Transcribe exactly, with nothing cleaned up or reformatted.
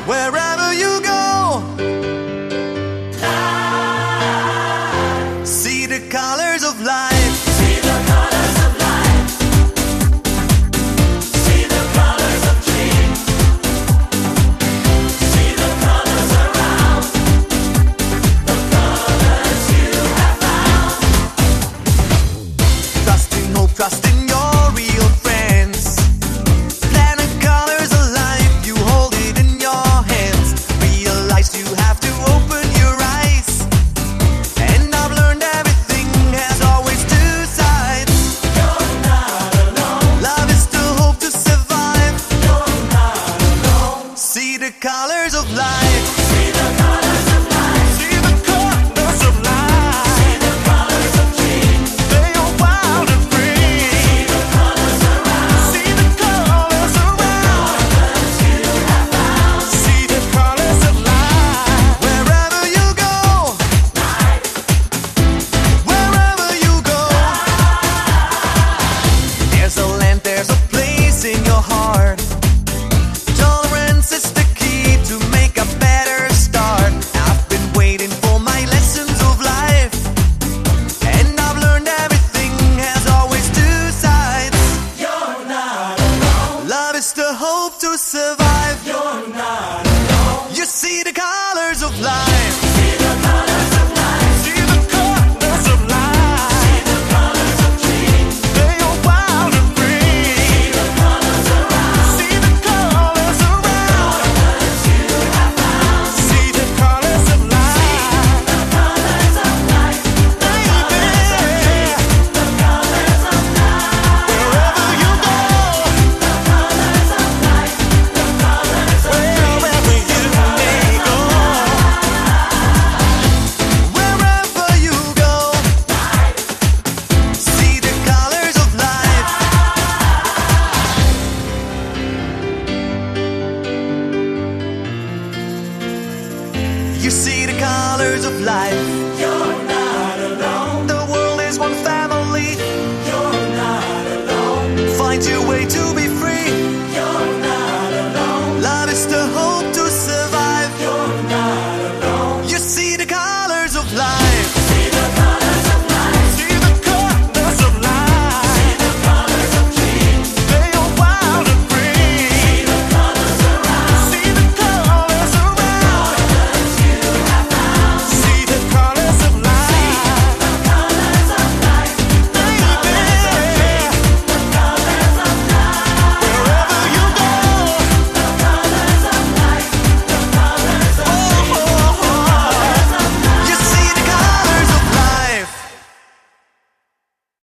Wherever you go, see the colors of life. See the colors of life. See the colors of dreams. See the colors around. The colors you have found. Trust in hope, trust in your real friends. Plan the colors of life, you hold it in your hands. Realize you have to open your eyes. And I've learned everything has always two sides. You're not alone. Love is the hope to survive. You're not alone. See the colors of life. See the colors of life. See the colors of life. See the colors of dreams. They are wild and free. See the colors around. See the colors around. Colors you have found. See the colors of life. Wherever you go, wherever you go, there's a land, there's a place in your heart. Tolerance is the key to make a better start. I've been waiting for my lessons of life, and I've learned everything has always two sides. You're not alone. Love is the hope to survive. You're not alone. You see the colors of life. See the colors of life. See the colors of life. See the colors of dreams. They are wild and free. See the colors around. See the colors around. Colors you have found. See the colors of life. The colors of life. The colors of dreams. The colors of life. Wherever you go, The colors of life. The colors of dreams. wherever you may go, wherever you go, see the colors of life. You see the colors of life.